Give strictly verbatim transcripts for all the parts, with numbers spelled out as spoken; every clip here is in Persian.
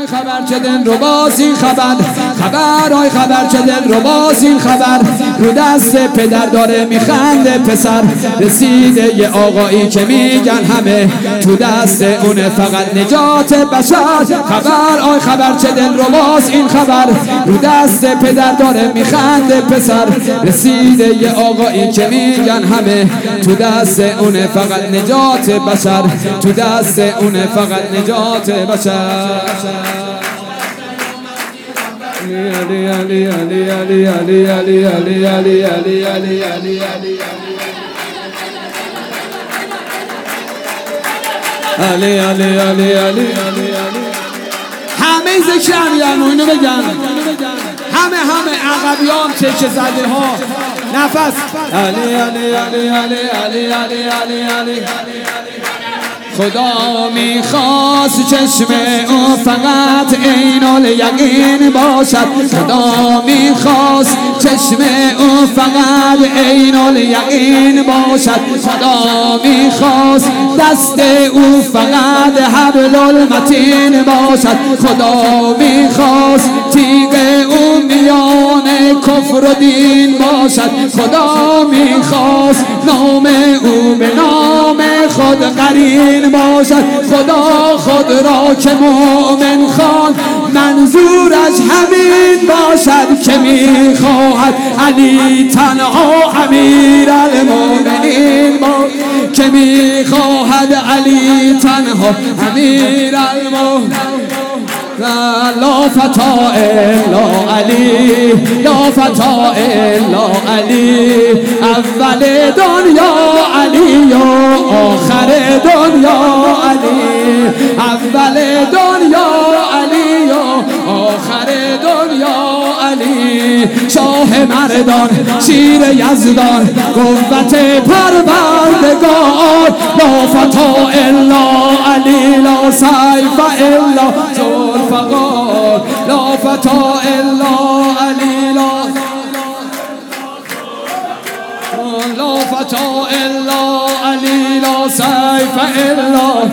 آی خبر چه دل رو باز این خبر، خبر آی خبر چه دل رو باز این خبر، رو دست پدر داره میخنده پسر، رسیده یه آقایی که میگن همه تو دست اونه فقط نجات بشر. خبر آی خبر چه دل رو باز این خبر، رو دست پدر داره میخنده پسر، رسیده یه آقایی که میگن همه تو دست اونه فقط نجات بشر، تو دست اونه فقط نجات بشر. علی علی علی علی علی علی علی علی علی علی علی علی علی علی علی علی علی همه ذکر امیرالمومنین اینو بگن، همه همه عقبیان تکه زده ها نفس. علی علی علی علی علی علی علی علی خدا میخواست چشم او فقط عین الیقین باشد، خدا میخواست چشم او فقط عین الیقین باشد، خدا میخواست دست او فقط حبل المتین باشد، خدا میخواست تیغ او میان کفر و دین باشد، خدا میخواست نام او به نام خود قرین باشد، خدا خود را که مؤمن خواند منظورش همین باشد که میخواهد علی تنها امیرالمومنین باشد، که میخواهد علی تنها امیرالمومنین. لا فتا الا علی، لا فتا الا علی، اول دنیا علی و آخر دنیا علی، اول دنیا علی و آخر دنیا علی، شاه مردان شیر یزدان قوت پروردگار، لا فتا الا علی، لا سیف الا فقال، لا فتا الا علی، لا لا فتا الا علی، لا سیف الا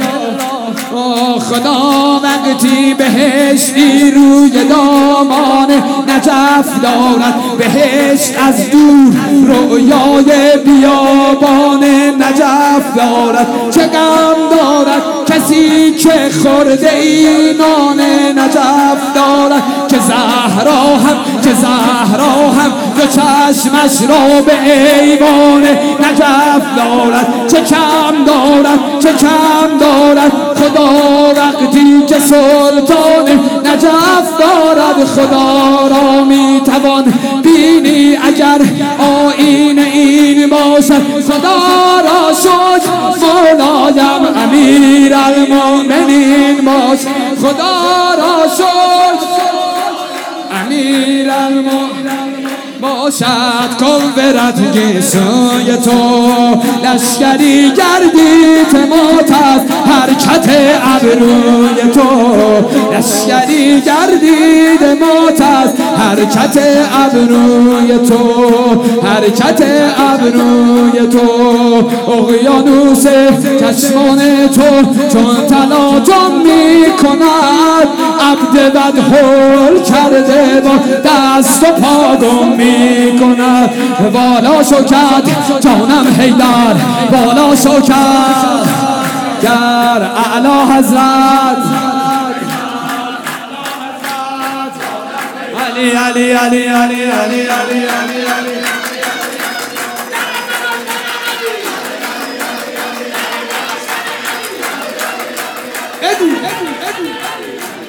خدا وقتی بهشتی روی دامان نجف دارد، بهشت از دور رویای بیابان نجف دارد، چه غم دارد کسی که خورده اینان نجف دارد، که زهرا هم که زهرا هم دو چشمش را به ایوان نجف دارد، چه کم دارد چه کم دارد خدا وقتی که سلطان نجف دارد، خدا را میتوان بینی اگر آیین این باشد، خدا را شکر مولایم امیرالمومنین باشد، خدا را شکر امیرالمومنین باشد. قوت گیسوی تو لشکری گردید موت از حرکت ابروی تو، لشکری گردید موت از حرکت ابروی تو، حرکت ابروی تو، اقیانوس چشمان تو چون تلاطم می کند، عبد بد هول کرده با دست و پا گم می کند، بالا شو کرد جانم حیدر، بالا شو کرد گر اعلی حضرت علی علی علی علی علی علی علی علی ادو ادو ادو